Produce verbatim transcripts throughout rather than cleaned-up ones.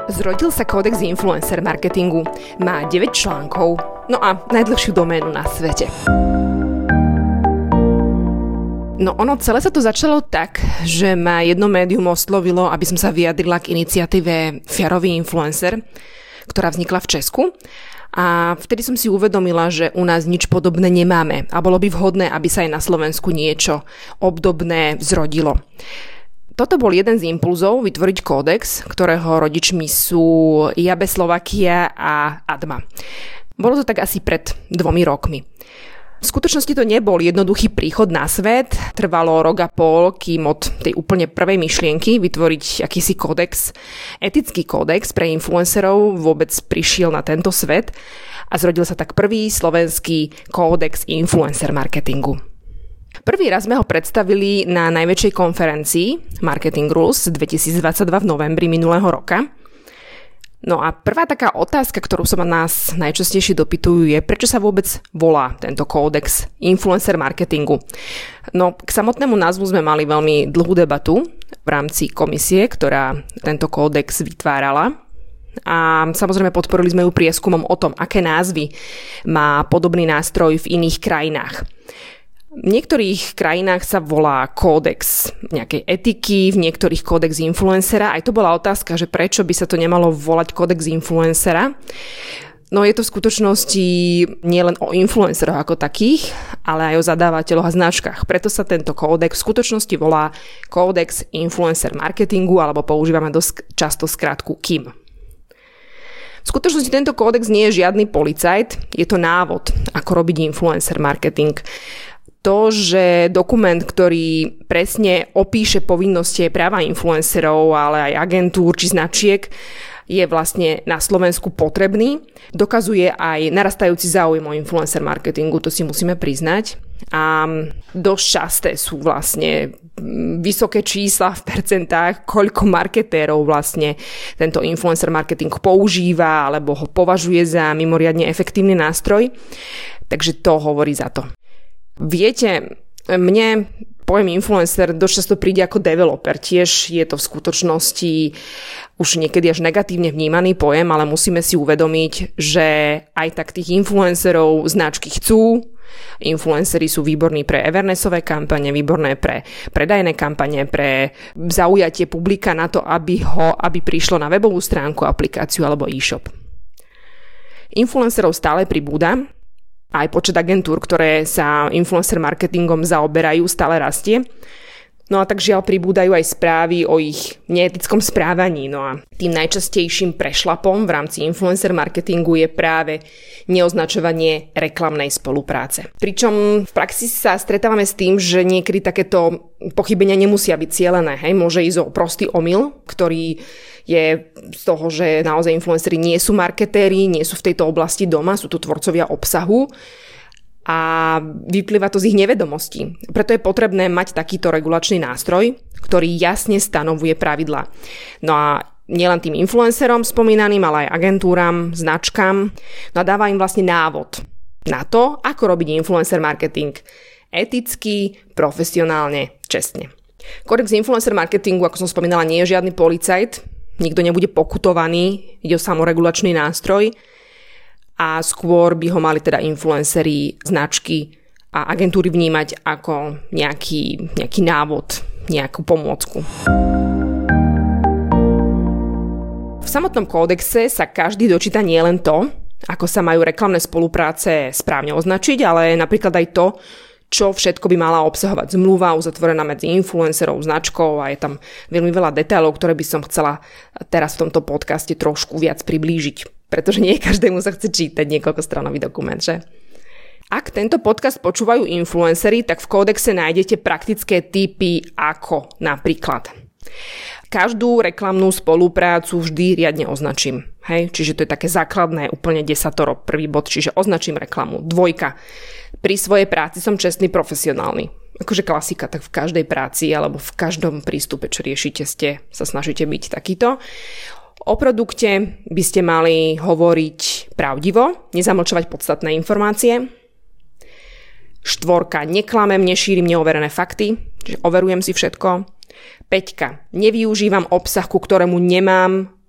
Zrodil sa kódex influencer marketingu. Má deväť článkov, no a najdlhšiu doménu na svete. No ono celé sa to začalo tak, že ma jedno médium oslovilo, aby som sa vyjadrila k iniciatíve Fiarový influencer, ktorá vznikla v Česku. A vtedy som si uvedomila, že u nás nič podobné nemáme a bolo by vhodné, aby sa aj na Slovensku niečo obdobné zrodilo. Toto bol jeden z impulzov vytvoriť kódex, ktorého rodičmi sú Jabe Slovakia a Adma. Bolo to tak asi pred dvomi rokmi. V skutočnosti to nebol jednoduchý príchod na svet. Trvalo rok a pol, kým od tej úplne prvej myšlienky vytvoriť akýsi kódex, etický kódex pre influencerov vôbec prišiel na tento svet a zrodil sa tak prvý slovenský kódex influencer marketingu. Prvý raz sme ho predstavili na najväčšej konferencii Marketing Rules dvetisícdvadsaťdva v novembri minulého roka. No a prvá taká otázka, ktorú sa ma nás najčastejšie dopytujú, je, prečo sa vôbec volá tento kódex influencer marketingu. No k samotnému názvu sme mali veľmi dlhú debatu v rámci komisie, ktorá tento kódex vytvárala. A samozrejme podporili sme ju prieskumom o tom, aké názvy má podobný nástroj v iných krajinách. V niektorých krajinách sa volá kódex nejakej etiky, v niektorých kódex influencera. Aj to bola otázka, že prečo by sa to nemalo volať kódex influencera. No je to v skutočnosti nielen o influenceroch ako takých, ale aj o zadávateľoch a značkách. Preto sa tento kódex v skutočnosti volá kódex influencer marketingu, alebo používame dosť často skratku K I M. V skutočnosti tento kódex nie je žiadny policajt, je to návod, ako robiť influencer marketing. To, že dokument, ktorý presne opíše povinnosti a práva influencerov, ale aj agentúr či značiek, je vlastne na Slovensku potrebný. Dokazuje aj narastajúci záujem o influencer marketingu, to si musíme priznať. A dosť časté sú vlastne vysoké čísla v percentách, koľko marketérov vlastne tento influencer marketing používa alebo ho považuje za mimoriadne efektívny nástroj. Takže to hovorí za to. Viete, mne pojem influencer dosť často príde ako developer. Tiež je to v skutočnosti už niekedy až negatívne vnímaný pojem, ale musíme si uvedomiť, že aj tak tých influencerov značky chcú. Influenceri sú výborní pre awarenessové kampane, výborné pre predajné kampane, pre zaujatie publika na to, aby ho, aby prišlo na webovú stránku, aplikáciu alebo e-shop. Influencerov stále pribúda. Aj počet agentúr, ktoré sa influencer marketingom zaoberajú, stále rastie. No a tak žiaľ pribúdajú aj správy o ich neetickom správaní. No a tým najčastejším prešlapom v rámci influencer marketingu je práve neoznačovanie reklamnej spolupráce. Pričom v praxi sa stretávame s tým, že niekedy takéto pochybenia nemusia byť cielené. Hej? Môže ísť o prostý omyl, ktorý je z toho, že naozaj influenceri nie sú marketéri, nie sú v tejto oblasti doma, sú to tvorcovia obsahu a vyplýva to z ich nevedomostí. Preto je potrebné mať takýto regulačný nástroj, ktorý jasne stanovuje pravidlá. No a nielen tým influencerom spomínaným, ale aj agentúram, značkám, no a dáva im vlastne návod na to, ako robiť influencer marketing eticky, profesionálne, čestne. Kódex influencer marketingu, ako som spomínala, nie je žiadny policajt, nikto nebude pokutovaný, ide o samoregulačný nástroj a skôr by ho mali teda influenceri, značky a agentúry vnímať ako nejaký, nejaký návod, nejakú pomôcku. V samotnom kódexe sa každý dočíta nielen to, ako sa majú reklamné spolupráce správne označiť, ale napríklad aj to, čo všetko by mala obsahovať zmluva uzatvorená medzi influencerov, značkou a je tam veľmi veľa detailov, ktoré by som chcela teraz v tomto podcaste trošku viac priblížiť, pretože nie každému sa chce čítať niekoľkostranový dokument, že? Ak tento podcast počúvajú influenceri, tak v kódexe nájdete praktické tipy ako napríklad každú reklamnú spoluprácu vždy riadne označím. Hej? Čiže to je také základné, úplne desatoro, prvý bod, čiže označím reklamu. Dvojka. Pri svojej práci som čestný, profesionálny. Akože klasika, tak v každej práci alebo v každom prístupe, čo riešite, ste sa snažíte byť takýto. O produkte by ste mali hovoriť pravdivo, nezamlčovať podstatné informácie. Štvorka, neklamem, nešírim neoverené fakty, čiže overujem si všetko. Peťka, nevyužívam obsah, ku ktorému nemám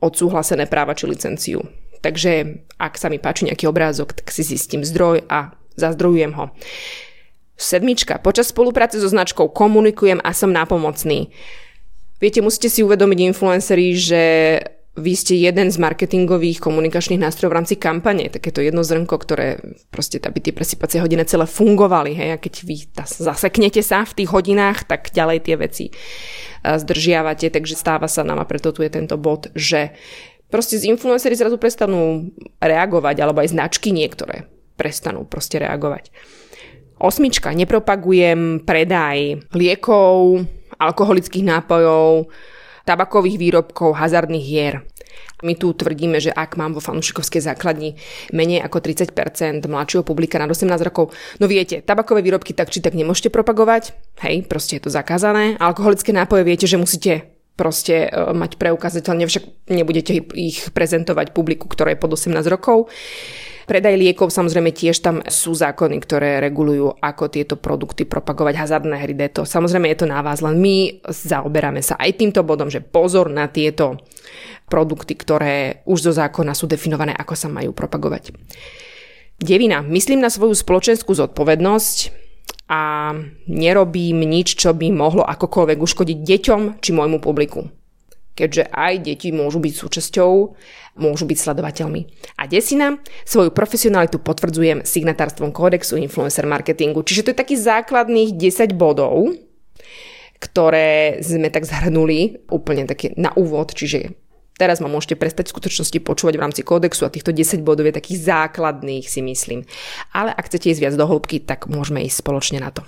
odsúhlasené práva či licenciu. Takže ak sa mi páči nejaký obrázok, tak si zistím zdroj a zazdrojujem ho. Sedmička. Počas spolupráce so značkou komunikujem a som nápomocný. Viete, musíte si uvedomiť influenceri, že vy ste jeden z marketingových komunikačných nástrojov v rámci kampane. Takéto jedno zrnko, ktoré proste, aby tie presýpacie hodiny celé fungovali. Hej? A keď vy zaseknete sa v tých hodinách, tak ďalej tie veci zdržiavate. Takže stáva sa nám, a preto tu je tento bod, že proste z influenceri zrazu prestanú reagovať, alebo aj značky niektoré prestanú proste reagovať. Osmička. Nepropagujem predaj liekov, alkoholických nápojov, tabakových výrobkov, hazardných hier. My tu tvrdíme, že ak mám vo fanúšikovskej základni menej ako tridsať percent mladšieho publika nad osemnásť rokov, no viete, tabakové výrobky tak či tak nemôžete propagovať, hej, proste je to zakázané. Alkoholické nápoje viete, že musíte proste mať preukázateľne, však nebudete ich prezentovať publiku, ktoré je pod osemnásť rokov. Predaj liekov, samozrejme tiež tam sú zákony, ktoré regulujú, ako tieto produkty propagovať, hazardné hry, to. Samozrejme je to na vás, len my zaoberáme sa aj týmto bodom, že pozor na tieto produkty, ktoré už zo zákona sú definované, ako sa majú propagovať. Devina. Myslím na svoju spoločenskú zodpovednosť a nerobím nič, čo by mohlo akokoľvek uškodiť deťom či môjmu publiku. Keďže aj deti môžu byť súčasťou, môžu byť sledovateľmi. A desina, svoju profesionalitu potvrdzujem signatárstvom kódexu influencer marketingu. Čiže to je takých základných desať bodov, ktoré sme tak zhrnuli úplne také na úvod. Čiže teraz ma môžete prestať v skutočnosti počúvať v rámci kódexu a týchto desať bodov je takých základných, si myslím. Ale ak chcete ísť viac do hĺbky, tak môžeme ísť spoločne na to.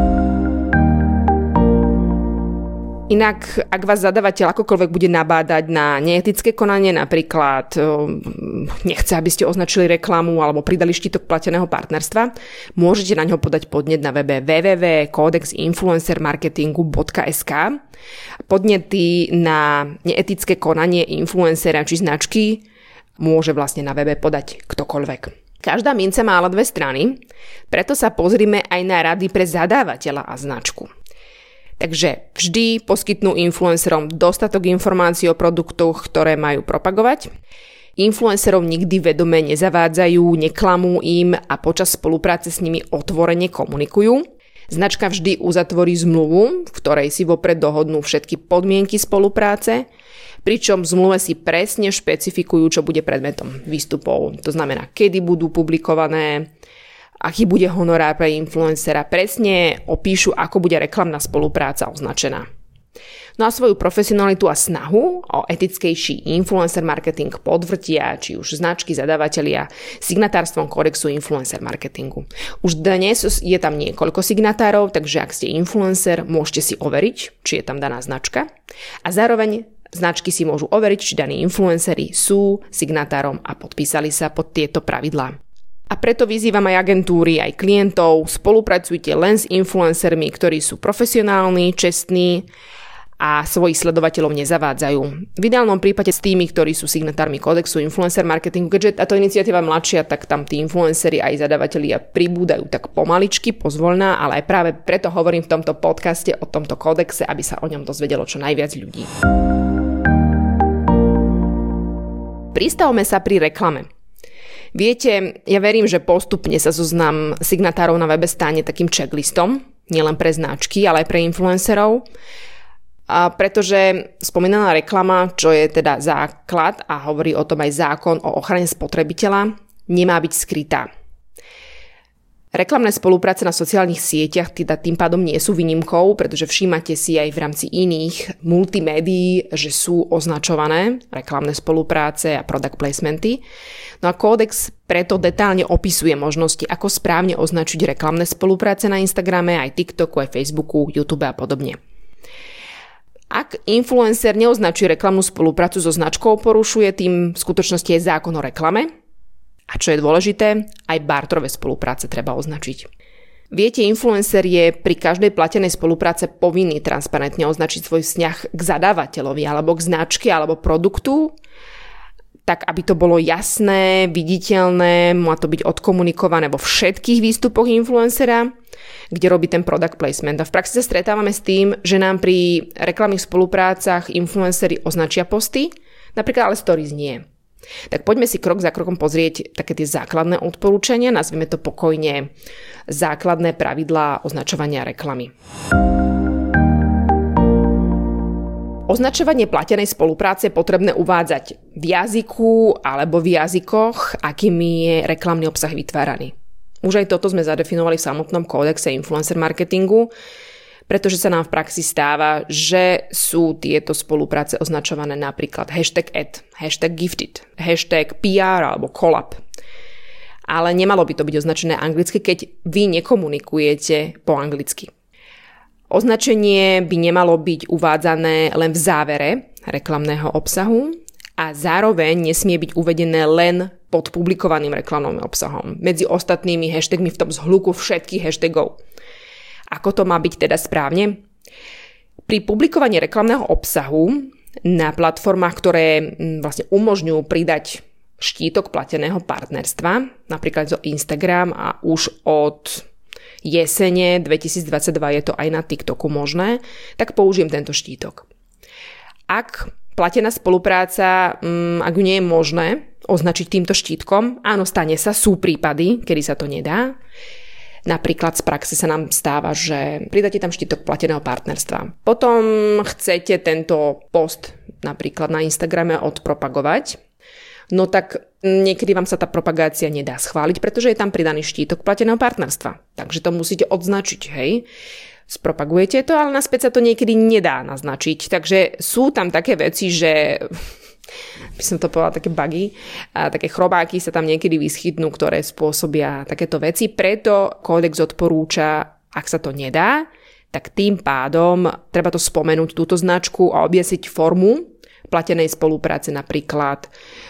Inak, ak vás zadavateľ akokoľvek bude nabádať na neetické konanie, napríklad nechce, aby ste označili reklamu alebo pridali štítok plateného partnerstva, môžete na ňo podať podnet na webe w w w bodka codex influencer marketingu bodka es ka. Podnety na neetické konanie influencera či značky môže vlastne na webe podať ktokoľvek. Každá mince má ale dve strany, preto sa pozrime aj na rady pre zadávateľa a značku. Takže vždy poskytnú influencerom dostatok informácií o produktoch, ktoré majú propagovať. Influencerov nikdy vedome nezavádzajú, neklamú im a počas spolupráce s nimi otvorene komunikujú. Značka vždy uzatvorí zmluvu, v ktorej si vopred dohodnú všetky podmienky spolupráce, pričom v zmluve si presne špecifikujú, čo bude predmetom výstupov. To znamená, kedy budú publikované, aký bude honorár pre influencera, presne opíšu, ako bude reklamná spolupráca označená. No a svoju profesionalitu a snahu o etickejší influencer marketing podvrtia, či už značky, zadavatelia, signatárstvom kódexu influencer marketingu. Už dnes je tam niekoľko signatárov, takže ak ste influencer, môžete si overiť, či je tam daná značka. A zároveň značky si môžu overiť, či daní influenceri sú signatárom a podpísali sa pod tieto pravidlá. A preto vyzývam aj agentúry, aj klientov, spolupracujte len s influencermi, ktorí sú profesionálni, čestní a svojich sledovateľov nezavádzajú. V ideálnom prípade s tými, ktorí sú signatármi kódexu influencer marketingu, keďže táto iniciatíva je mladšia, tak tam tí influenceri aj zadavatelia pribúdajú tak pomaličky, pozvoľná, ale aj práve preto hovorím v tomto podcaste o tomto kódexe, aby sa o ňom dozvedelo čo najviac ľudí. Pristavme sa pri reklame. Viete, ja verím, že postupne sa zoznam signatárov na webe stane takým checklistom, nielen pre značky, ale aj pre influencerov. A pretože spomínaná reklama, čo je teda základ a hovorí o tom aj zákon o ochrane spotrebiteľa, nemá byť skrytá. Reklamné spolupráce na sociálnych sieťach teda tým pádom nie sú výnimkou, pretože všímate si aj v rámci iných multimédií, že sú označované reklamné spolupráce a product placementy. No a kódex preto detálne opisuje možnosti, ako správne označiť reklamné spolupráce na Instagrame, aj TikToku, aj Facebooku, YouTube a podobne. Ak influencer neoznačuje reklamnú spoluprácu so značkou, porušuje tým v skutočnosti aj zákon o reklame. A čo je dôležité, aj barterové spolupráce treba označiť. Viete, influencer je pri každej platenej spolupráce povinný transparentne označiť svoj vzťah k zadávateľovi alebo k značke alebo produktu, tak aby to bolo jasné, viditeľné, má to byť odkomunikované vo všetkých výstupoch influencera, kde robí ten product placement. A v praxi sa stretávame s tým, že nám pri reklamných spoluprácach influenceri označia posty, Napríklad ale stories nie. Tak poďme si krok za krokom pozrieť také tie základné odporúčania, nazvime to pokojne základné pravidlá označovania reklamy. Označovanie platenej spolupráce je potrebné uvádzať v jazyku alebo v jazykoch, akými je reklamný obsah vytváraný. Už aj toto sme zadefinovali v samotnom kódexe influencer marketingu, pretože sa nám v praxi stáva, že sú tieto spolupráce označované napríklad hashtag ad, hashtag gifted, hashtag pé er alebo collab. Ale nemalo by to byť označené anglicky, keď vy nekomunikujete po anglicky. Označenie by nemalo byť uvádzané len v závere reklamného obsahu a zároveň nesmie byť uvedené len pod publikovaným reklamným obsahom. Medzi ostatnými hashtagmi v tom zhluku všetkých hashtagov. Ako to má byť teda správne? Pri publikovaní reklamného obsahu na platformách, ktoré vlastne umožňujú pridať štítok plateného partnerstva, napríklad zo Instagram a už od jesene dvetisícdvadsaťdva je to aj na TikToku možné, tak použijem tento štítok. Ak platená spolupráca, ak ju nie je možné označiť týmto štítkom, áno, stane sa, sú prípady, kedy sa to nedá. Napríklad z praxe sa nám stáva, že pridáte tam štítok plateného partnerstva. Potom chcete tento post napríklad na Instagrame odpropagovať, no tak niekedy vám sa tá propagácia nedá schváliť, pretože je tam pridaný štítok plateného partnerstva. Takže to musíte odznačiť, hej. Spropagujete to, ale naspäť sa to niekedy nedá naznačiť. Takže sú tam také veci, že by som to povedala, také bugy, a také chrobáky sa tam niekedy vyskytnú, ktoré spôsobia takéto veci. Preto kódex odporúča, ak sa to nedá, tak tým pádom treba to spomenúť, túto značku a objasniť formu platenej spolupráce, napríklad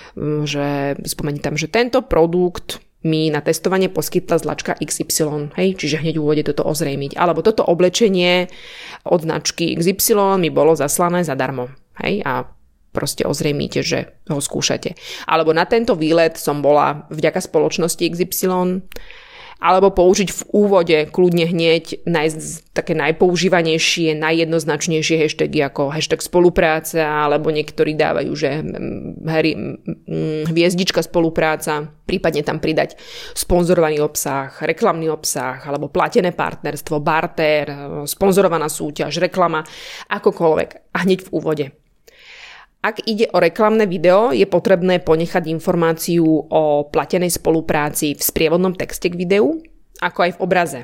že spomení tam, že tento produkt mi na testovanie poskytla značka iks ypsilon, hej, čiže hneď v úvode toto ozrejmiť. Alebo toto oblečenie od značky iks ypsilon mi bolo zaslané zadarmo, hej, a proste ozrejmíte, že ho skúšate. Alebo na tento výlet som bola vďaka spoločnosti iks ypsilon, alebo použiť v úvode kľudne hneď nájsť také najpoužívanejšie, najjednoznačnejšie hashtagy ako hashtag spolupráca, alebo niektorí dávajú, že heri, hviezdička spolupráca, prípadne tam pridať sponzorovaný obsah, reklamný obsah, alebo platené partnerstvo, barter, sponzorovaná súťaž, reklama, akokoľvek a hneď v úvode. Ak ide o reklamné video, je potrebné ponechať informáciu o platenej spolupráci v sprievodnom texte k videu, ako aj v obraze.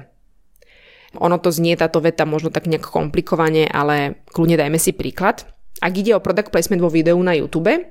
Ono to znie táto veta možno tak nejak komplikovane, ale kľudne dajme si príklad. Ak ide o product placement vo videu na YouTube,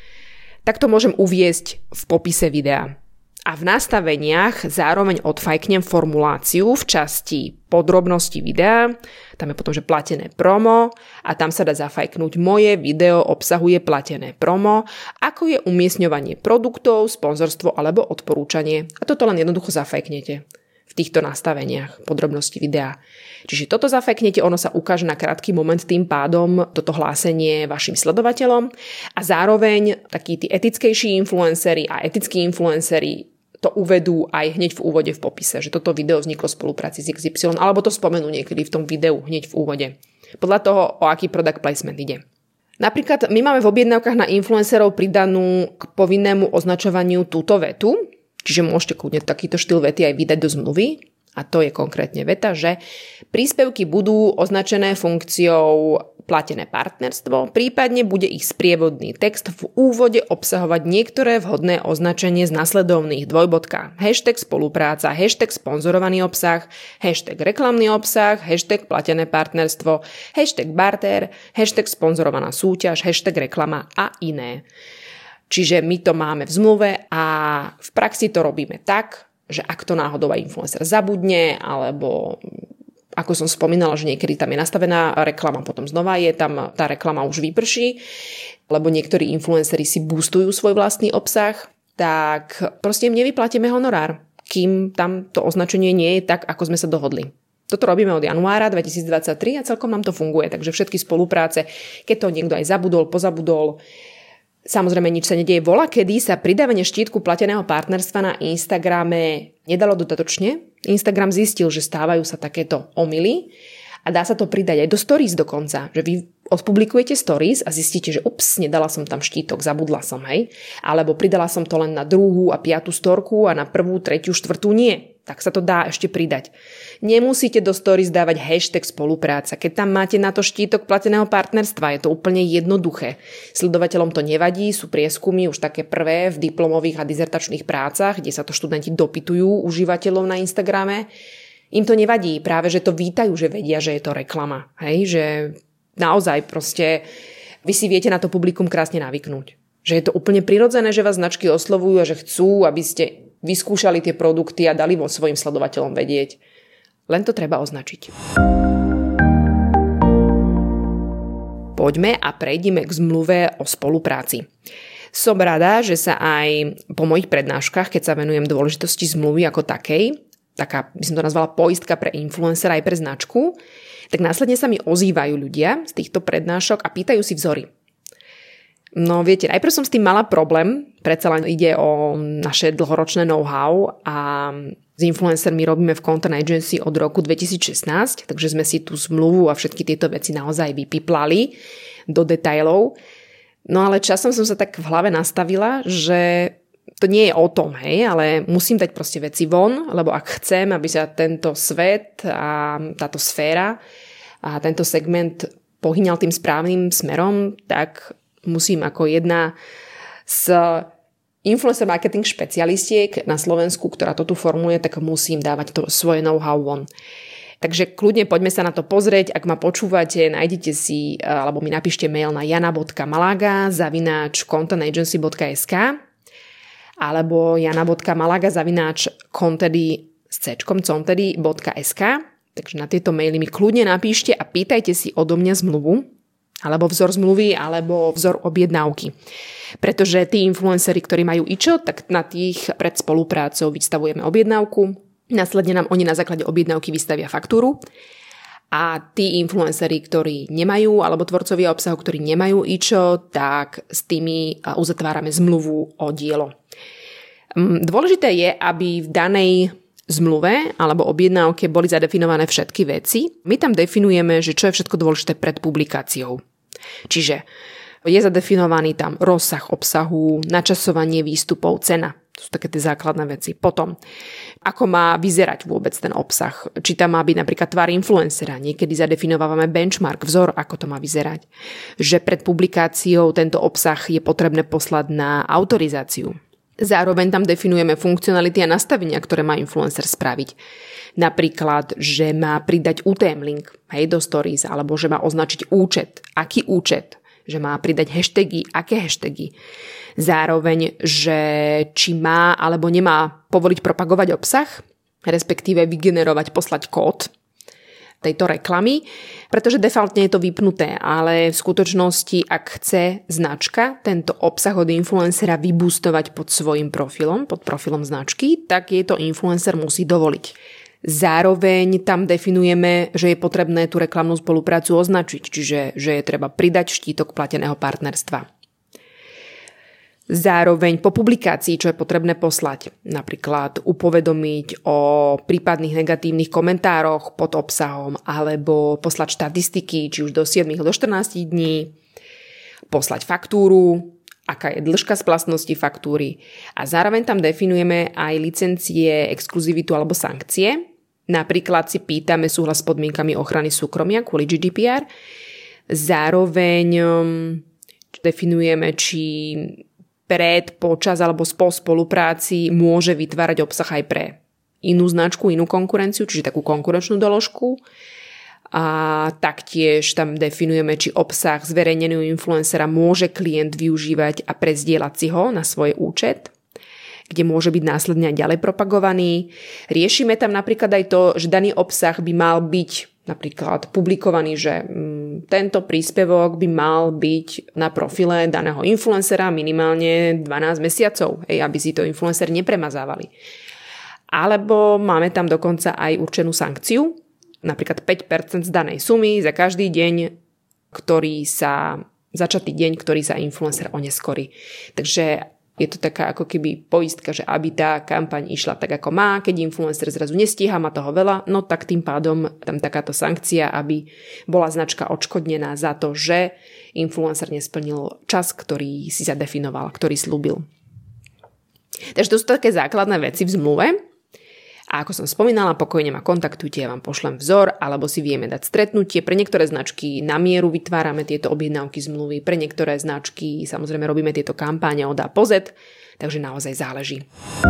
tak to môžem uviesť v popise videa. A v nastaveniach zároveň odfajknem formuláciu v časti podrobnosti videa, tam je potom, že platené promo a tam sa dá zafajknúť moje video obsahuje platené promo, ako je umiestňovanie produktov, sponzorstvo alebo odporúčanie. A toto len jednoducho zafajknete v týchto nastaveniach podrobnosti videa. Čiže toto zafajknete, ono sa ukáže na krátky moment tým pádom toto hlásenie vašim sledovateľom a zároveň takí tí etickejší influenceri a etickí influenceri to uvedú aj hneď v úvode v popise, že toto video vzniklo v spolupráci s iks ypsilon, alebo to spomenú niekedy v tom videu hneď v úvode. Podľa toho, o aký product placement ide. Napríklad my máme v objednávkach na influencerov pridanú k povinnému označovaniu túto vetu, čiže môžete kľudne takýto štýl vety aj vydať do zmluvy, a to je konkrétne veta, že príspevky budú označené funkciou platené partnerstvo, prípadne bude ich sprievodný text v úvode obsahovať niektoré vhodné označenie z nasledovných dvojbodka. Hashtag spolupráca, hashtag sponzorovaný obsah, hashtag reklamný obsah, hashtag platené partnerstvo, hashtag barter, hashtag sponzorovaná súťaž, hashtag reklama a iné. Čiže my to máme v zmluve a v praxi to robíme tak, že ak to náhodou aj influencer zabudne, alebo ako som spomínala, že niekedy tam je nastavená reklama, potom znova je tam, tá reklama už vyprší, lebo niektorí influenceri si boostujú svoj vlastný obsah, tak proste im nevyplatíme honorár, kým tam to označenie nie je tak, ako sme sa dohodli. Toto robíme od januára dvetisícdvadsaťtri a celkom nám to funguje, takže všetky spolupráce, keď to niekto aj zabudol, pozabudol, samozrejme nič sa nedieje. Voľa, kedy sa pridávanie štítku plateného partnerstva na Instagrame nedalo dodatočne. Instagram zistil, že stávajú sa takéto omyly A dá sa to pridať aj do stories dokonca, že vy odpublikujete stories a zistíte, že ups, nedala som tam štítok, zabudla som, hej. Alebo pridala som to len na druhú a piatú storku a na prvú, tretiu, štvrtú nie. Tak sa to dá ešte pridať. Nemusíte do stories dávať hashtag spolupráca. Keď tam máte na to štítok plateného partnerstva, je to úplne jednoduché. Sledovateľom to nevadí, sú prieskumy už také prvé v diplomových a dizertačných prácach, kde sa to študenti dopytujú užívateľov na Instagrame. Im to nevadí, práve že to vítajú, že vedia, že je to reklama. Hej, že naozaj proste vy si viete na to publikum krásne navyknúť. Že je to úplne prirodzené, že vás značky oslovujú a že chcú, aby ste vyskúšali tie produkty a dali vo svojim sledovateľom vedieť. Len to treba označiť. Poďme a prejdime k zmluve o spolupráci. Som rada, že sa aj po mojich prednáškach, keď sa venujem dôležitosti zmluvy ako takej, taká, by som to nazvala poistka pre influencera aj pre značku, tak následne sa mi ozývajú ľudia z týchto prednášok a pýtajú si vzory. No viete, najprv som s tým mala problém, predsa len ide o naše dlhoročné know-how a s influencermi robíme v Content Agency od roku dvetisícšestnásť, takže sme si tú zmluvu a všetky tieto veci naozaj vypiplali do detailov. No ale časom som sa tak v hlave nastavila, že to nie je o tom, hej, ale musím dať proste veci von, lebo ak chcem, aby sa tento svet a táto sféra a tento segment pohýňal tým správnym smerom, tak musím ako jedna z influencer marketing špecialistiek na Slovensku, ktorá to tu formuje, tak musím dávať to svoje know-how von. Takže kľudne poďme sa na to pozrieť. Ak ma počúvate, nájdete si, alebo mi napíšte mail na jana bodka malaga zavináč content agency bodka es ká alebo jana bodka malaga zavináč contedy s cčkom contedy bodka es ká. Takže na tieto maily mi kľudne napíšte a pýtajte si odo mňa zmluvu, alebo vzor zmluvy, alebo vzor objednávky. Pretože tí influenceri, ktorí majú ičo, tak na tých pred spoluprácou vystavujeme objednávku. Následne nám oni na základe objednávky vystavia faktúru. A tí influenceri, ktorí nemajú, alebo tvorcovia obsahu, ktorí nemajú ičo, tak s tými uzatvárame zmluvu o dielo. Dôležité je, aby v danej zmluve alebo objednávke boli zadefinované všetky veci. My tam definujeme, že čo je všetko dôležité pred publikáciou. Čiže je zadefinovaný tam rozsah obsahu, načasovanie výstupov, cena. To sú také tie základné veci. Potom, ako má vyzerať vôbec ten obsah. Či tam má byť napríklad tvár influencera. Niekedy zadefinovávame benchmark, vzor, ako to má vyzerať. Že pred publikáciou tento obsah je potrebné poslať na autorizáciu. Zároveň tam definujeme funkcionality a nastavenia, ktoré má influencer spraviť. Napríklad, že má pridať ú té em link, hej, do stories, alebo že má označiť účet. Aký účet? Že má pridať hashtagy, aké hashtagy. Zároveň, že či má alebo nemá povoliť propagovať obsah, respektíve vygenerovať, poslať kód tejto reklamy, pretože defaultne je to vypnuté, ale v skutočnosti, ak chce značka tento obsah od influencera vyboostovať pod svojim profilom, pod profilom značky, tak jej to influencer musí dovoliť. Zároveň tam definujeme, že je potrebné tú reklamnú spoluprácu označiť, čiže že je treba pridať štítok plateného partnerstva. Zároveň po publikácii, čo je potrebné poslať, napríklad upovedomiť o prípadných negatívnych komentároch pod obsahom, alebo poslať štatistiky, či už do siedmich do štrnástich dní, poslať faktúru, aká je dĺžka splatnosti faktúry a zároveň tam definujeme aj licencie, exkluzivitu alebo sankcie. Napríklad si pýtame súhlas s podmienkami ochrany súkromia kvôli gé dé pé er. Zároveň definujeme, či pred, počas alebo po spolupráci môže vytvárať obsah aj pre inú značku, inú konkurenciu, čiže takú konkurenčnú doložku. A taktiež tam definujeme, či obsah zverejneného influencera môže klient využívať a prezdieľať si ho na svoj účet, kde môže byť následne aj ďalej propagovaný. Riešime tam napríklad aj to, že daný obsah by mal byť napríklad publikovaný, že mm, tento príspevok by mal byť na profile daného influencera minimálne dvanásť mesiacov, hej, aby si to influencer nepremazávali. Alebo máme tam dokonca aj určenú sankciu, napríklad päť percent z danej sumy za každý deň, ktorý sa, začatý deň, ktorý sa influencer oneskorí. Takže Je to taká ako keby poistka, že aby tá kampaň išla tak ako má, keď influencer zrazu nestíha, má toho veľa, no tak tým pádom tam takáto sankcia, aby bola značka odškodnená za to, že influencer nesplnil čas, ktorý si zadefinoval, ktorý slúbil. Takže to sú také základné veci v zmluve. A ako som spomínala, pokojne ma kontaktujte, ja vám pošlem vzor, alebo si vieme dať stretnutie. Pre niektoré značky na mieru vytvárame tieto objednávky zmluvy, pre niektoré značky samozrejme robíme tieto kampáne od A po Z, takže naozaj záleží.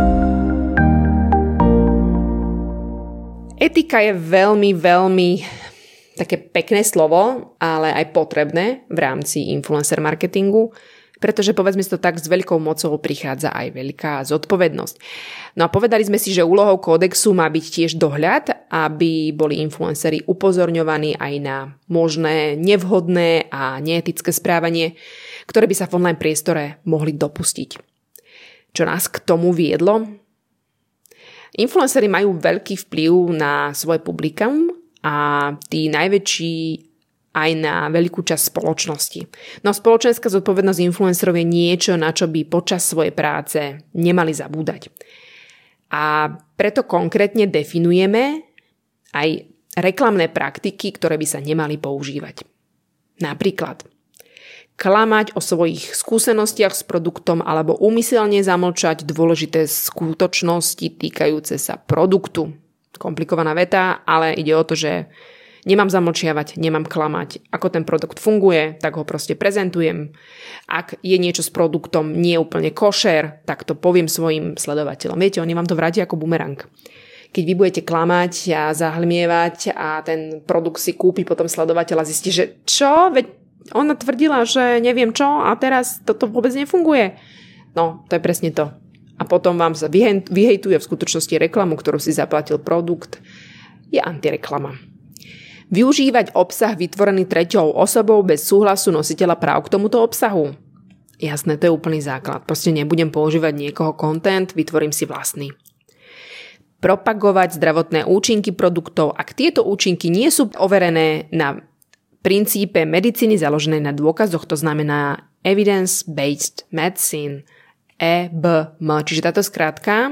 Etika je veľmi, veľmi také pekné slovo, ale aj potrebné v rámci influencer marketingu, pretože povedzme si to tak, s veľkou mocou prichádza aj veľká zodpovednosť. No a povedali sme si, že úlohou kódexu má byť tiež dohľad, aby boli influenceri upozorňovaní aj na možné nevhodné a neetické správanie, ktoré by sa v online priestore mohli dopustiť. Čo nás k tomu viedlo? Influenceri majú veľký vplyv na svoje publikum a tí najväčší aj na veľkú časť spoločnosti. No spoločenská zodpovednosť influencerov je niečo, na čo by počas svojej práce nemali zabúdať. A preto konkrétne definujeme aj reklamné praktiky, ktoré by sa nemali používať. Napríklad klamať o svojich skúsenostiach s produktom alebo úmyselne zamlčať dôležité skutočnosti týkajúce sa produktu. Komplikovaná veta, ale ide o to, že nemám zamlčiavať, nemám klamať. Ako ten produkt funguje, tak ho proste prezentujem. Ak je niečo s produktom nie úplne košer, tak to poviem svojim sledovateľom. Viete, oni vám to vrátia ako bumerang. Keď vy budete klamať a zahľmievať a ten produkt si kúpi potom sledovateľ a zistí, že čo? Veď ona tvrdila, že neviem čo a teraz toto vôbec nefunguje. No, to je presne to. A potom vám sa vyhejtuje v skutočnosti reklamu, ktorú si zaplatil produkt. Je antireklama. Využívať obsah vytvorený treťou osobou bez súhlasu nositeľa práv k tomuto obsahu. Jasné, to je úplný základ. Proste nebudem používať niekoho content, vytvorím si vlastný. Propagovať zdravotné účinky produktov, ak tieto účinky nie sú overené na princípe medicíny založenej na dôkazoch, to znamená evidence-based medicine, E B M. Čiže táto skrátka,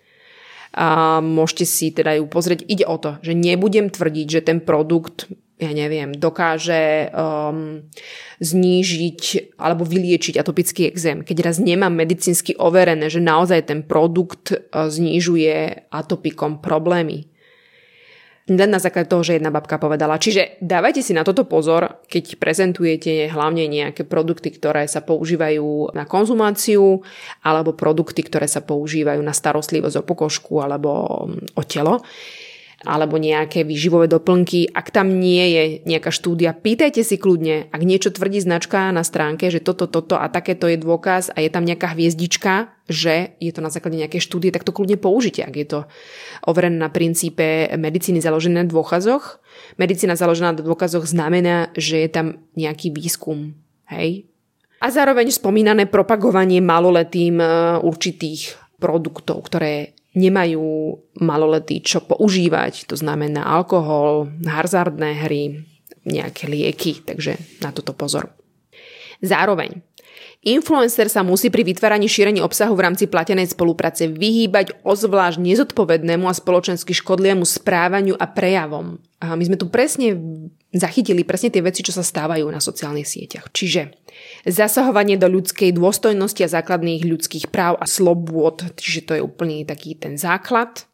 a môžete si teda ju pozrieť, ide o to, že nebudem tvrdiť, že ten produkt, ja neviem, dokáže um, znížiť alebo vyliečiť atopický ekzém. Keď raz nemám medicínsky overené, že naozaj ten produkt uh, znižuje atopikom problémy. Len na základe toho, že jedna babka povedala. Čiže dávajte si na toto pozor, keď prezentujete hlavne nejaké produkty, ktoré sa používajú na konzumáciu, alebo produkty, ktoré sa používajú na starostlivosť o pokožku alebo o telo, alebo nejaké výživové doplnky. Ak tam nie je nejaká štúdia, pýtajte si kľudne, ak niečo tvrdí značka na stránke, že toto, toto a takéto je dôkaz a je tam nejaká hviezdička, že je to na základe nejakej štúdie, tak to kľudne použite, ak je to overené na princípe medicíny založené na dôkazoch. Medicína založená na dôkazoch znamená, že je tam nejaký výskum. Hej? A zároveň spomínané propagovanie maloletým určitých produktov, ktoré nemajú maloletí čo používať, to znamená alkohol, hazardné hry, nejaké lieky, takže na toto pozor. Zároveň, influencer sa musí pri vytváraní šírení obsahu v rámci platenej spolupráce vyhýbať ozvlášť nezodpovednému a spoločensky škodlivému správaniu a prejavom. A my sme tu presne zachytili presne tie veci, čo sa stávajú na sociálnych sieťach. Čiže zasahovanie do ľudskej dôstojnosti a základných ľudských práv a slobôd, čiže to je úplný taký ten základ.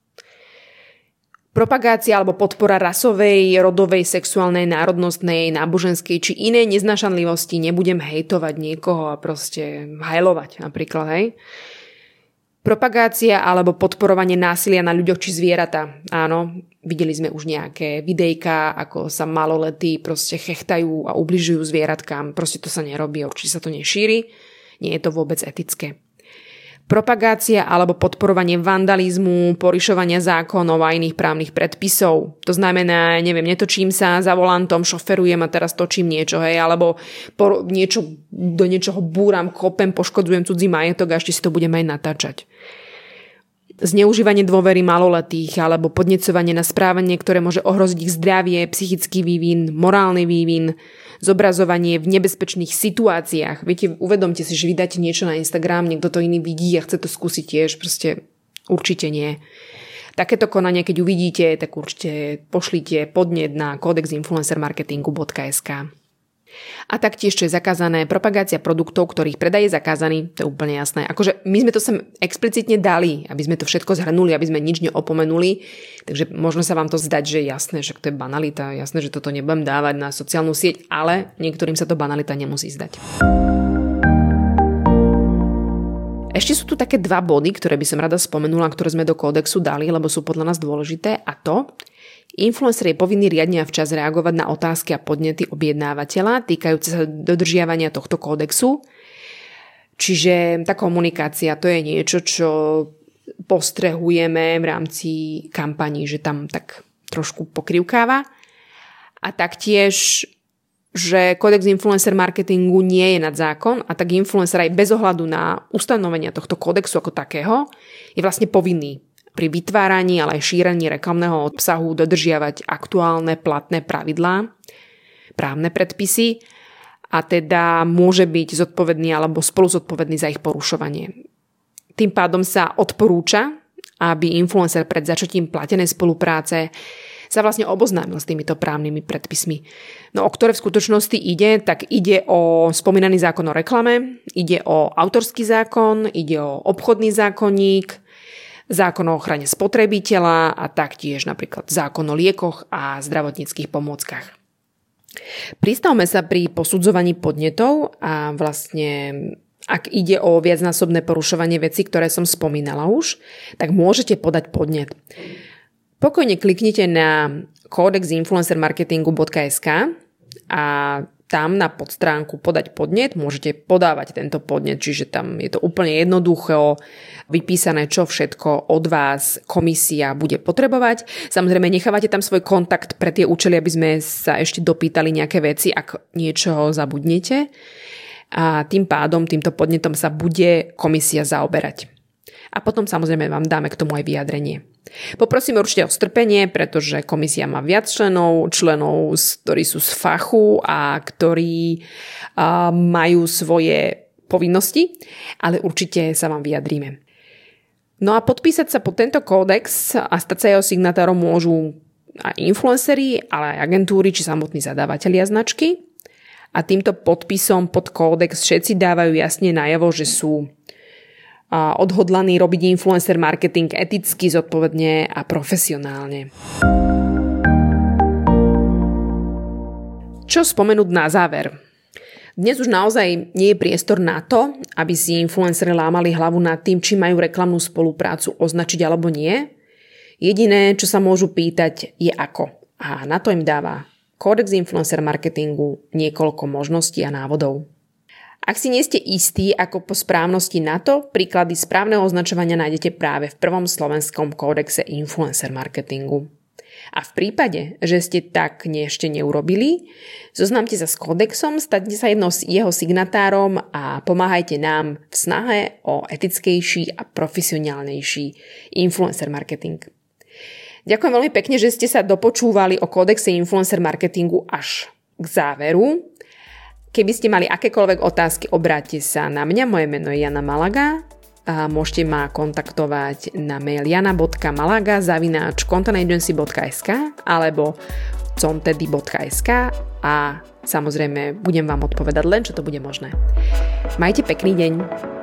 Propagácia alebo podpora rasovej, rodovej, sexuálnej, národnostnej, náboženskej či inej neznášanlivosti. Nebudem hejtovať niekoho a proste hajlovať napríklad, hej. Propagácia alebo podporovanie násilia na ľuďoch či zvieratá. Áno, videli sme už nejaké videjka, ako sa maloletí proste chechtajú a ubližujú zvieratkám. Proste to sa nerobí, určite sa to nešíri. Nie je to vôbec etické. Propagácia alebo podporovanie vandalizmu, porušovania zákonov a iných právnych predpisov. To znamená, neviem, netočím sa za volantom, šoferujem a teraz točím niečo, hej, alebo por- niečo, do niečoho búram, kopem, poškodzujem cudzí majetok a ešte si to budem aj natáčať. zneužívanie dôvery maloletých alebo podnecovanie na správanie, ktoré môže ohroziť ich zdravie, psychický vývin, morálny vývin, zobrazovanie v nebezpečných situáciách. Viete, uvedomte si, že vydáte niečo na Instagram, niekto to iný vidí a chce to skúsiť tiež, proste určite nie. Takéto konanie, keď uvidíte, tak určite pošlite podnet na kodexinfluencermarketingu bodka es ká. A taktiež, čo je zakázané, propagácia produktov, ktorých predaj je zakázaný, to je úplne jasné. Akože my sme to sem explicitne dali, aby sme to všetko zhrnuli, aby sme nič neopomenuli, takže možno sa vám to zdať, že je jasné, že to je banalita, jasné, že toto nebudem dávať na sociálnu sieť, ale niektorým sa to banalita nemusí zdať. Ešte sú tu také dva body, ktoré by som rada spomenula, ktoré sme do kódexu dali, lebo sú podľa nás dôležité, a to: influencer je povinný riadne a včas reagovať na otázky a podnety objednávateľa týkajúce sa dodržiavania tohto kódexu. Čiže tá komunikácia, to je niečo, čo postrehujeme v rámci kampaní, že tam tak trošku pokrivkáva. A taktiež, že kódex influencer marketingu nie je nad zákon, a tak influencer aj bez ohľadu na ustanovenia tohto kódexu ako takého je vlastne povinný pri vytváraní, ale aj šírení reklamného obsahu dodržiavať aktuálne platné pravidlá, právne predpisy, a teda môže byť zodpovedný alebo spoluzodpovedný za ich porušovanie. Tým pádom sa odporúča, aby influencer pred začatím platenej spolupráce sa vlastne oboznámil s týmito právnymi predpismi. No o ktoré v skutočnosti ide, tak ide o spomínaný zákon o reklame, ide o autorský zákon, ide o obchodný zákonník, zákon o ochrane spotrebiteľa a taktiež napríklad zákon o liekoch a zdravotníckych pomôckach. Pristavme sa pri posudzovaní podnetov a vlastne ak ide o viacnásobné porušovanie vecí, ktoré som spomínala už, tak môžete podať podnet. Pokojne kliknite na kodexinfluencermarketingu bodka es ká a tam na podstránku podať podnet môžete podávať tento podnet, čiže tam je to úplne jednoduché vypísané, čo všetko od vás komisia bude potrebovať. Samozrejme, nechávate tam svoj kontakt pre tie účely, aby sme sa ešte dopýtali nejaké veci, ak niečo zabudnete. A tým pádom, týmto podnetom sa bude komisia zaoberať. A potom samozrejme vám dáme k tomu aj vyjadrenie. Poprosím určite o strpenie, pretože komisia má viac členov, členov, ktorí sú z fachu a ktorí uh, majú svoje povinnosti, ale určite sa vám vyjadríme. No a podpísať sa pod tento kódex a stať sa jeho signatárom môžu aj influenceri, ale aj agentúry či samotní zadávateľia značky. A týmto podpisom pod kódex všetci dávajú jasne najavo, že sú odhodlaný robiť influencer marketing eticky, zodpovedne a profesionálne. Čo spomenúť na záver? Dnes už naozaj nie je priestor na to, aby si influenceri lámali hlavu nad tým, či majú reklamnú spoluprácu označiť alebo nie. Jediné, čo sa môžu pýtať, je ako. A na to im dáva kódex influencer marketingu niekoľko možností a návodov. Ak si nie ste istí ako po správnosti na to, príklady správneho označovania nájdete práve v prvom slovenskom kódexe influencer marketingu. A v prípade, že ste tak ešte neurobili, zoznámte sa s kódexom, staňte sa jednou z jeho signatárom a pomáhajte nám v snahe o etickejší a profesionálnejší influencer marketing. Ďakujem veľmi pekne, že ste sa dopočúvali o kódexe influencer marketingu až k záveru. Keby ste mali akékoľvek otázky, obráťte sa na mňa, moje meno je Jana Malaga. A môžete ma kontaktovať na mail jana bodka malaga zavináč content agency bodka es ká alebo contedy bodka es ká a samozrejme budem vám odpovedať len, čo to bude možné. Majte pekný deň.